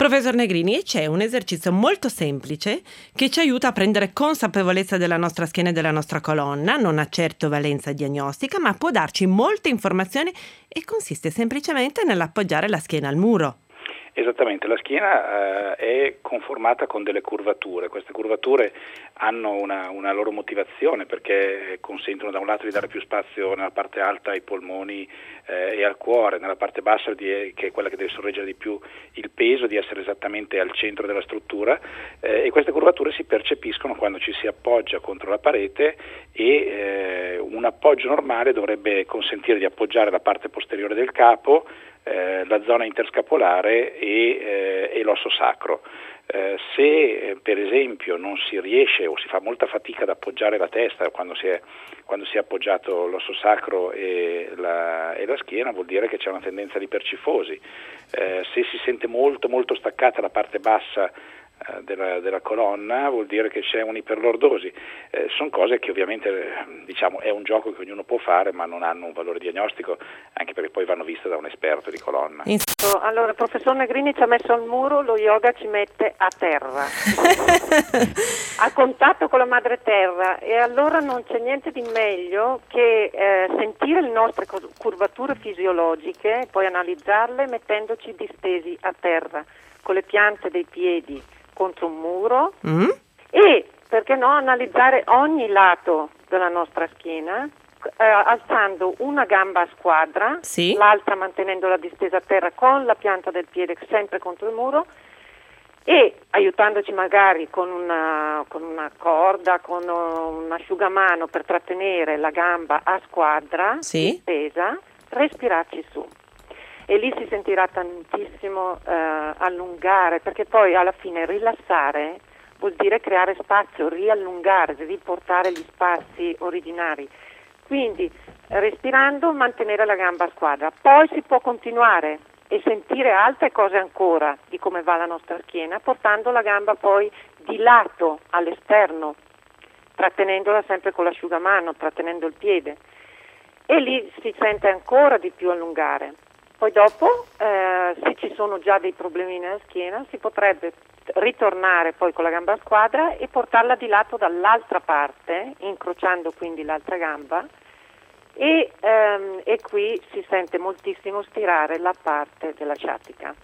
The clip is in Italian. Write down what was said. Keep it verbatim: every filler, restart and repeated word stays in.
Professor Negrini, e c'è un esercizio molto semplice che ci aiuta a prendere consapevolezza della nostra schiena e della nostra colonna. Non ha certo valenza diagnostica, ma può darci molte informazioni e consiste semplicemente nell'appoggiare la schiena al muro. Esattamente, la schiena eh, è conformata con delle curvature. Queste curvature hanno una, una loro motivazione, perché consentono da un lato di dare più spazio nella parte alta ai polmoni eh, e al cuore, nella parte bassa, di, che è quella che deve sorreggere di più il peso, di essere esattamente al centro della struttura, eh, e queste curvature si percepiscono quando ci si appoggia contro la parete e eh, un appoggio normale dovrebbe consentire di appoggiare la parte posteriore del capo, Eh, la zona interscapolare e, eh, e l'osso sacro. Eh, se eh, per esempio non si riesce o si fa molta fatica ad appoggiare la testa quando si è, quando si è appoggiato l'osso sacro e la, e la schiena, vuol dire che c'è una tendenza all'ipercifosi. Eh, se si sente molto molto staccata la parte bassa Della, della colonna, vuol dire che c'è un'iperlordosi. Eh, sono cose che ovviamente eh, diciamo è un gioco che ognuno può fare, ma non hanno un valore diagnostico, anche perché poi vanno viste da un esperto di colonna. Allora, il professor Negrini ci ha messo al muro, lo yoga ci mette a terra a contatto con la madre terra, e allora non c'è niente di meglio che eh, sentire le nostre curvature fisiologiche, poi analizzarle mettendoci distesi a terra con le piante dei piedi contro un muro mm. e, perché no, analizzare ogni lato della nostra schiena, eh, alzando una gamba a squadra, sì. l'altra mantenendo la distesa a terra con la pianta del piede sempre contro il muro, e aiutandoci magari con una, con una corda, con un asciugamano per trattenere la gamba a squadra, sì. distesa, respirarci su. E lì si sentirà tantissimo eh, allungare, perché poi alla fine rilassare vuol dire creare spazio, riallungare, riportare gli spazi originari. Quindi respirando mantenere la gamba a squadra, poi si può continuare e sentire altre cose ancora di come va la nostra schiena, portando la gamba poi di lato all'esterno, trattenendola sempre con l'asciugamano, trattenendo il piede, e lì si sente ancora di più allungare. Poi dopo, eh, se ci sono già dei problemi nella schiena, si potrebbe ritornare poi con la gamba a squadra e portarla di lato dall'altra parte, incrociando quindi l'altra gamba, e, ehm, e qui si sente moltissimo stirare la parte della sciatica.